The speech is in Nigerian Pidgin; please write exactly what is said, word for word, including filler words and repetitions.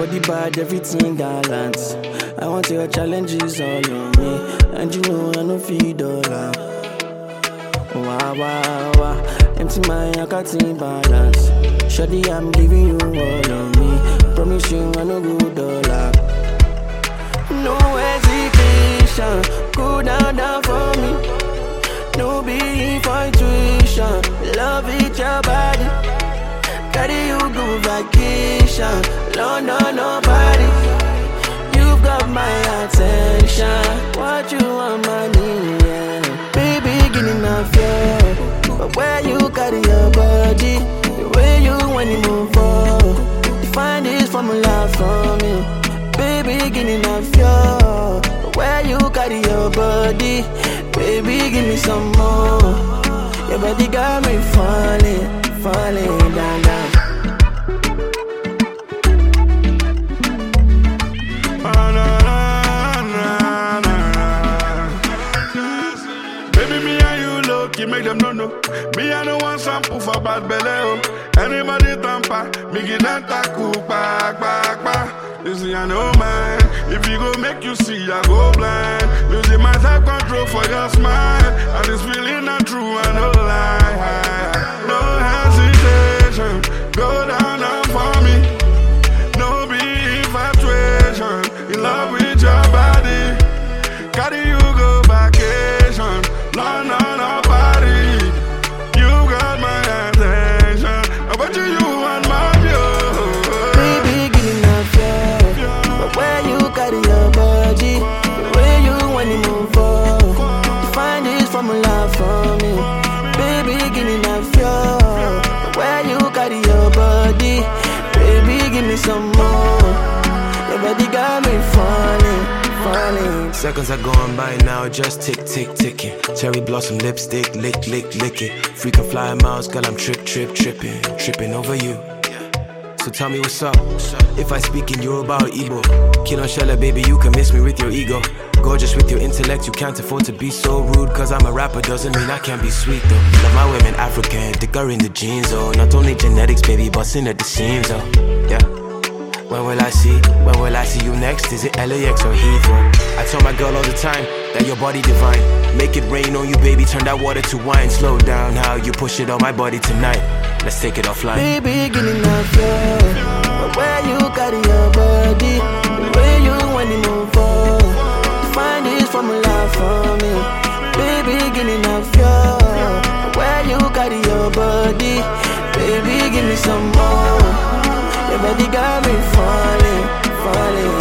body bad, everything gallant. I want your challenges all on me, and you know I no feed dollar. Wow, wow, wow. Empty my account in balance. Shawty, I'm giving you all of me. Promise you I no good dollar. No hesitation, go down, down for me. No be infatuation, love it your body. Carry you go vacation, London nobody. You've got my attention. What you want, money, yeah. Baby, give me my fear. But where you carry your body, the way you when you move on, you find this formula for me. Baby, give me my fear. But where you carry your body, baby, give me some more. Your body got me falling, falling down, down. You make them no know. Me, I don't want some poof for bad belly. Oh. Anybody tamper, me give them taku, back, back, back. You see, I know, man. If you go make you see, I go blind. Losing my self control for your smile. And this feeling not true, I know lie. No hesitation, go down, down for me. No be infatuation, in love with your body. Carry you go vacation, London. Some more, your body got me falling, falling. Seconds are going by now, just tick, tick, ticking. Cherry blossom lipstick, lick, lick, lick it. Freakin' fly miles, girl, I'm trip, trip, tripping, tripping over you. So tell me what's up. If I speak in Yoruba or Igbo, Kill on Shella, baby, you can miss me with your ego. Gorgeous with your intellect, you can't afford to be so rude. Cause I'm a rapper, doesn't mean I can't be sweet though. Love my women African, thicker in the jeans, oh. Not only genetics, baby, busting at the seams, oh. Yeah. When will I see, when will I see you next? Is it L A X or Heathrow? I tell my girl all the time that your body divine. Make it rain on you, baby, turn that water to wine. Slow down how you push it on my body tonight. Let's take it offline. Baby, give me my fear. But where you carry your body, the way you when you move on, you find this formula for me. Baby, give me my fear. But where you carry your body, baby, give me some more. Your body got me falling, falling.